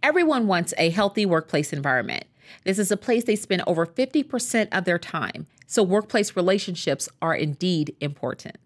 Everyone wants a healthy workplace environment. This is a place they spend over 50% of their time. So workplace relationships are indeed important.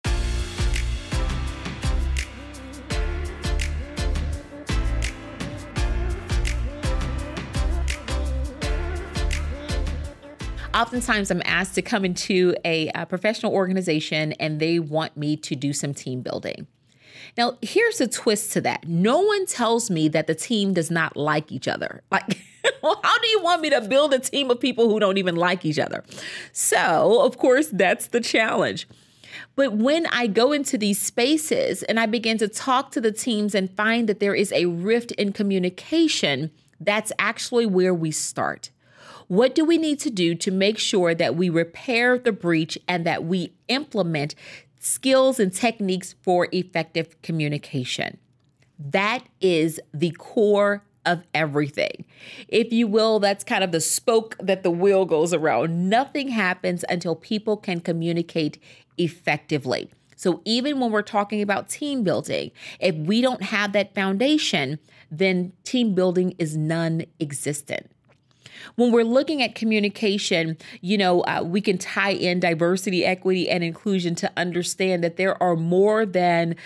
Oftentimes I'm asked to come into a professional organization and they want me to do some team building. Now, here's a twist to that. No one tells me that the team does not like each other. Like, well, how do you want me to build a team of people who don't even like each other? So, of course, that's the challenge. But when I go into these spaces and I begin to talk to the teams and find that there is a rift in communication, that's actually where we start. What do we need to do to make sure that we repair the breach and that we implement skills and techniques for effective communication? That is the core of everything. If you will, that's kind of the spoke that the wheel goes around. Nothing happens until people can communicate effectively. So even when we're talking about team building, if we don't have that foundation, then team building is non-existent. When we're looking at communication, we can tie in diversity, equity, and inclusion to understand that there are more than,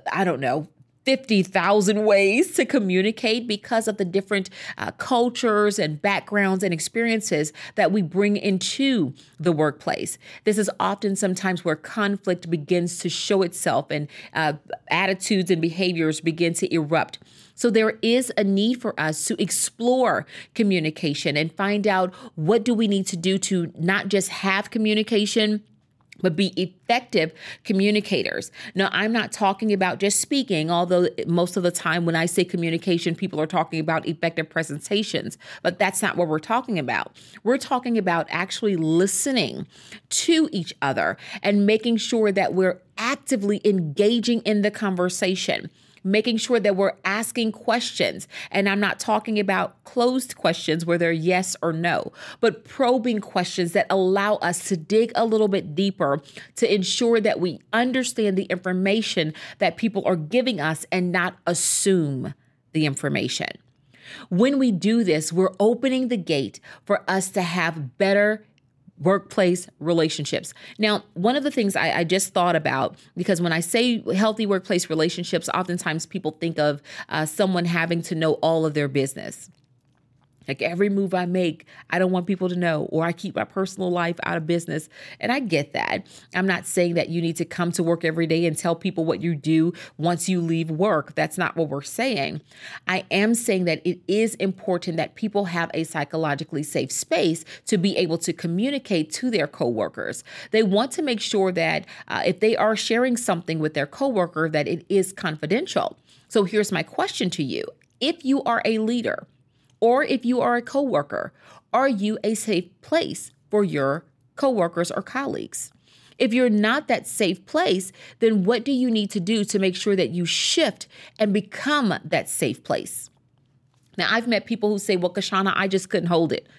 50,000 ways to communicate because of the different cultures and backgrounds and experiences that we bring into the workplace. This is often sometimes where conflict begins to show itself and attitudes and behaviors begin to erupt. So there is a need for us to explore communication and find out what do we need to do to not just have communication, but be effective communicators. Now, I'm not talking about just speaking, although most of the time when I say communication, people are talking about effective presentations, but that's not what we're talking about. We're talking about actually listening to each other and making sure that we're actively engaging in the conversation, making sure that we're asking questions. And I'm not talking about closed questions where they're yes or no, but probing questions that allow us to dig a little bit deeper to ensure that we understand the information that people are giving us and not assume the information. When we do this, we're opening the gate for us to have better workplace relationships. Now, one of the things I just thought about, because when I say healthy workplace relationships, oftentimes people think of someone having to know all of their business. Like every move I make, I don't want people to know, or I keep my personal life out of business. And I get that. I'm not saying that you need to come to work every day and tell people what you do once you leave work. That's not what we're saying. I am saying that it is important that people have a psychologically safe space to be able to communicate to their coworkers. They want to make sure that if they are sharing something with their coworker, that it is confidential. So here's my question to you. If you are a leader, or if you are a coworker, are you a safe place for your coworkers or colleagues? If you're not that safe place, then what do you need to do to make sure that you shift and become that safe place? Now, I've met people who say, well, Kashana, I just couldn't hold it.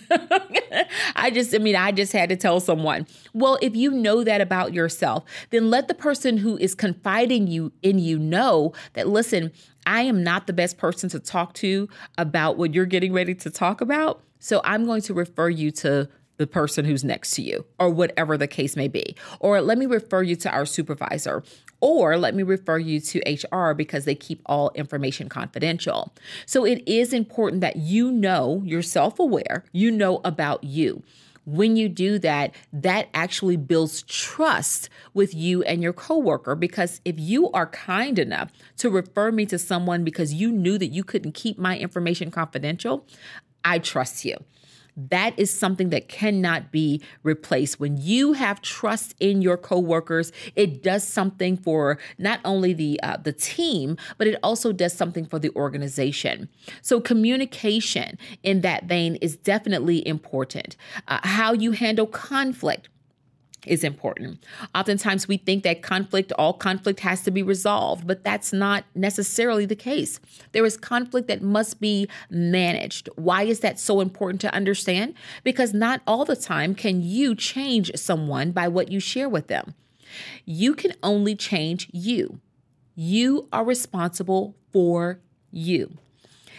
I just had to tell someone. Well, if you know that about yourself, then let the person who is confiding in you know that, listen, I am not the best person to talk to about what you're getting ready to talk about. So I'm going to refer you to the person who's next to you, or whatever the case may be. Or let me refer you to our supervisor, or let me refer you to HR because they keep all information confidential. So it is important that you're self-aware, you know about you. When you do that, that actually builds trust with you and your coworker, because if you are kind enough to refer me to someone because you knew that you couldn't keep my information confidential, I trust you. That is something that cannot be replaced. When you have trust in your coworkers, it does something for not only the team, but it also does something for the organization. So communication in that vein is definitely important. How you handle conflict is important. Oftentimes we think that all conflict has to be resolved, but that's not necessarily the case. There is conflict that must be managed. Why is that so important to understand? Because not all the time can you change someone by what you share with them. You can only change you. You are responsible for you.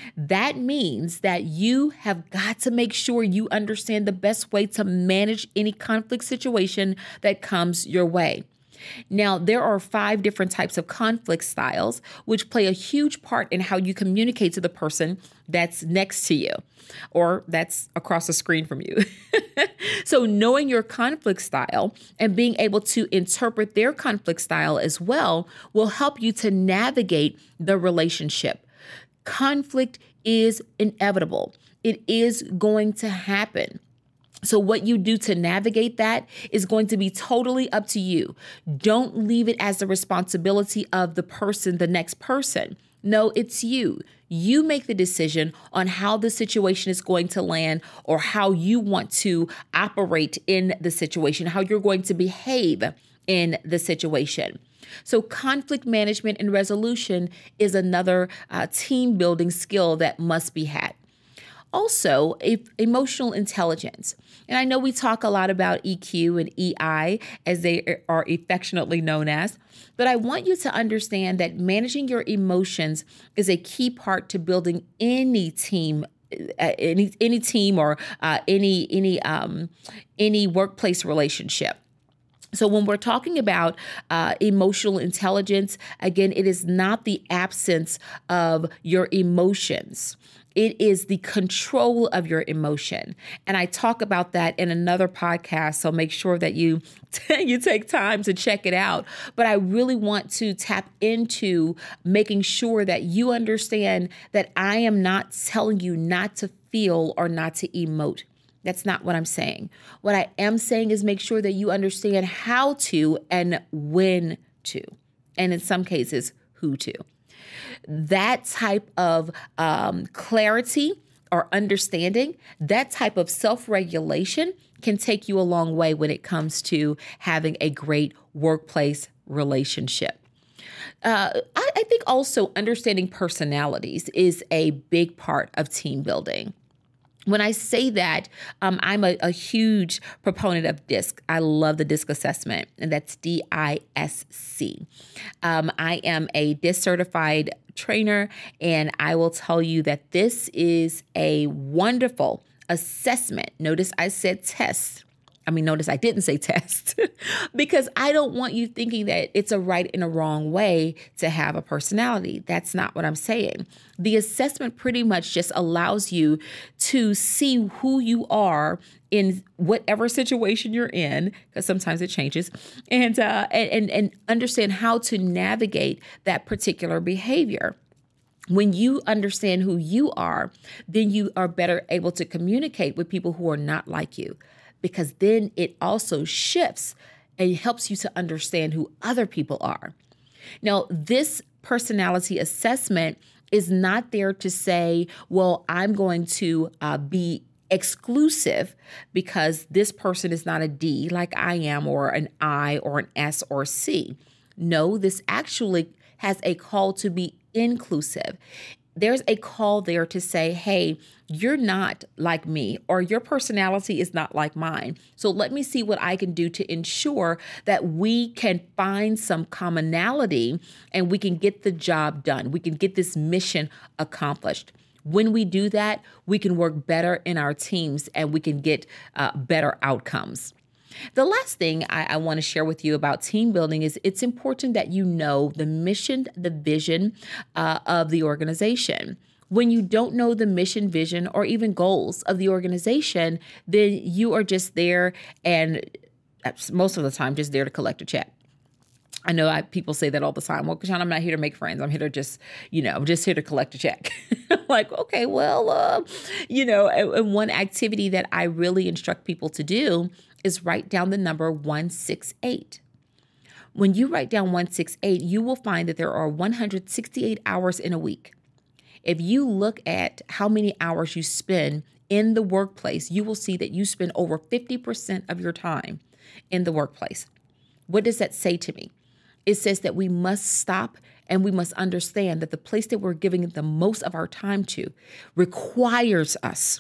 That means that you have got to make sure you understand the best way to manage any conflict situation that comes your way. Now, there are 5 different types of conflict styles, which play a huge part in how you communicate to the person that's next to you or that's across the screen from you. So knowing your conflict style and being able to interpret their conflict style as well will help you to navigate the relationship. Conflict is inevitable. It is going to happen. So what you do to navigate that is going to be totally up to you. Don't leave it as the responsibility of the next person. No, it's you. You make the decision on how the situation is going to land or how you want to operate in the situation, how you're going to behave in the situation. So conflict management and resolution is another team building skill that must be had. Also, emotional intelligence. And I know we talk a lot about EQ and EI, as they are affectionately known as, but I want you to understand that managing your emotions is a key part to building any team, any team or any workplace relationship. So when we're talking about emotional intelligence, again, it is not the absence of your emotions. It is the control of your emotion. And I talk about that in another podcast, so make sure that you take time to check it out. But I really want to tap into making sure that you understand that I am not telling you not to feel or not to emote. That's not what I'm saying. What I am saying is make sure that you understand how to and when to, and in some cases, who to. That type of clarity or understanding, that type of self-regulation can take you a long way when it comes to having a great workplace relationship. I think also understanding personalities is a big part of team building. When I say that, I'm a huge proponent of DISC. I love the DISC assessment, and that's DISC. I am a DISC certified trainer, and I will tell you that this is a wonderful assessment. Notice I said test. Notice I didn't say test because I don't want you thinking that it's a right and a wrong way to have a personality. That's not what I'm saying. The assessment pretty much just allows you to see who you are in whatever situation you're in, because sometimes it changes, and understand how to navigate that particular behavior. When you understand who you are, then you are better able to communicate with people who are not like you, because then it also shifts and helps you to understand who other people are. Now, this personality assessment is not there to say, well, I'm going to be exclusive because this person is not a D like I am, or an I, or an S or C. No, this actually has a call to be inclusive. There's a call there to say, hey, you're not like me, or your personality is not like mine. So let me see what I can do to ensure that we can find some commonality and we can get the job done. We can get this mission accomplished. When we do that, we can work better in our teams and we can get better outcomes. The last thing I want to share with you about team building is it's important that you know the mission, the vision of the organization. When you don't know the mission, vision, or even goals of the organization, then you are just there, and most of the time just there to collect a check. I know people say that all the time. Well, Kashana, I'm not here to make friends. I'm here to just, I'm just here to collect a check. Like, okay, well, and one activity that I really instruct people to do is write down the number 168. When you write down 168, you will find that there are 168 hours in a week. If you look at how many hours you spend in the workplace, you will see that you spend over 50% of your time in the workplace. What does that say to me? It says that we must stop and we must understand that the place that we're giving the most of our time to requires us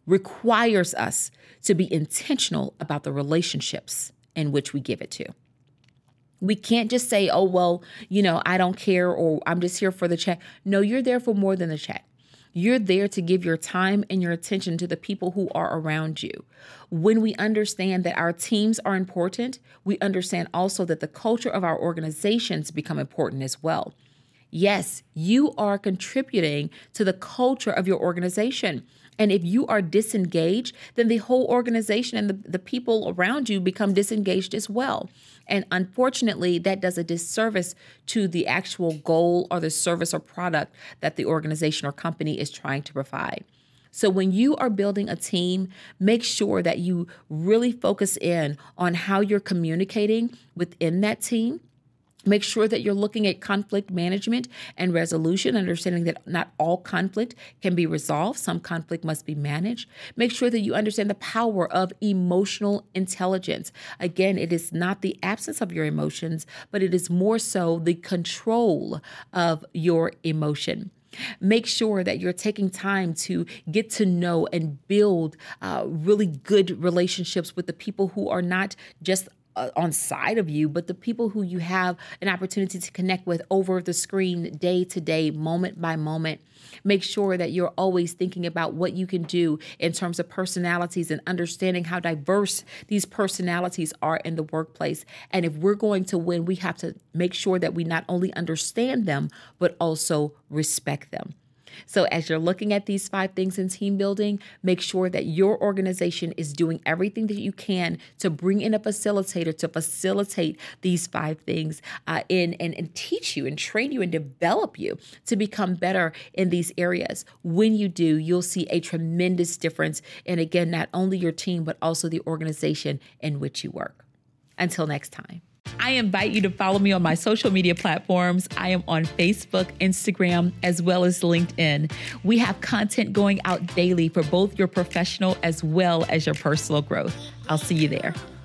to be intentional about the relationships in which we give it to. We can't just say, oh, well, I don't care, or I'm just here for the check. No, you're there for more than the check. You're there to give your time and your attention to the people who are around you. When we understand that our teams are important, we understand also that the culture of our organizations become important as well. Yes, you are contributing to the culture of your organization. And if you are disengaged, then the whole organization and the people around you become disengaged as well. And unfortunately, that does a disservice to the actual goal or the service or product that the organization or company is trying to provide. So when you are building a team, make sure that you really focus in on how you're communicating within that team. Make sure that you're looking at conflict management and resolution, understanding that not all conflict can be resolved. Some conflict must be managed. Make sure that you understand the power of emotional intelligence. Again, it is not the absence of your emotions, but it is more so the control of your emotion. Make sure that you're taking time to get to know and build really good relationships with the people who are not just on side of you, but the people who you have an opportunity to connect with over the screen day to day, moment by moment. Make sure that you're always thinking about what you can do in terms of personalities and understanding how diverse these personalities are in the workplace. And if we're going to win, we have to make sure that we not only understand them, but also respect them. So as you're looking at these 5 things in team building, make sure that your organization is doing everything that you can to bring in a facilitator to facilitate these 5 things and teach you and train you and develop you to become better in these areas. When you do, you'll see a tremendous difference in, again, not only your team, but also the organization in which you work. Until next time. I invite you to follow me on my social media platforms. I am on Facebook, Instagram, as well as LinkedIn. We have content going out daily for both your professional as well as your personal growth. I'll see you there.